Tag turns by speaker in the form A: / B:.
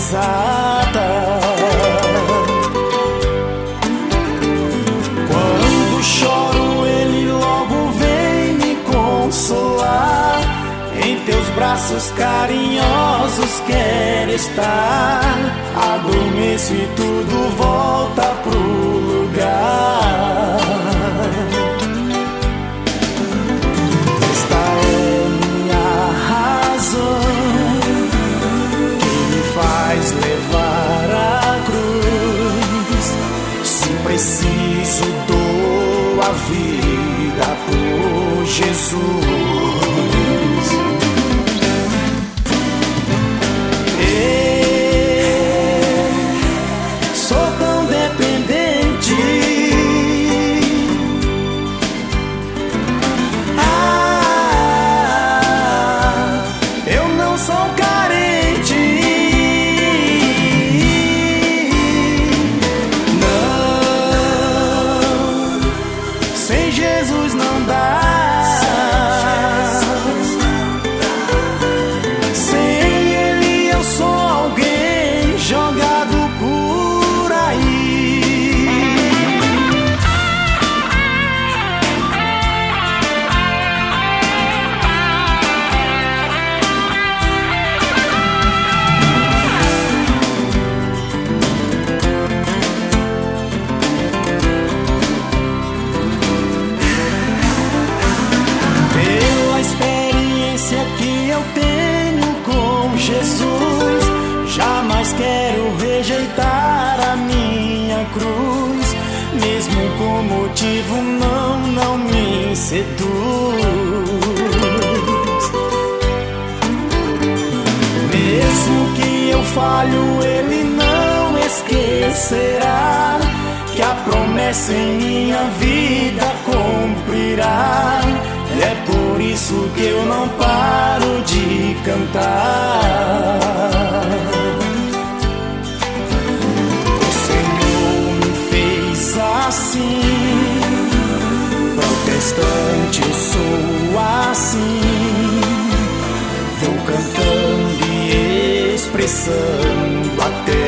A: exata. Quando choro, Ele logo vem me consolar. Em teus braços carinhosos quero estar. Adormeço e tudo volta pro lugar. Esta é minha razão que me faz levar a cruz. Se preciso, dou a vida por Jesus. Jamais quero rejeitar a minha cruz, mesmo com motivo não me seduz. Mesmo que eu falho, Ele não esquecerá que a promessa em minha vida cumprirá. É por isso que eu não paro de cantar. O Senhor me fez assim, protestante eu sou assim. Vou cantando e expressando até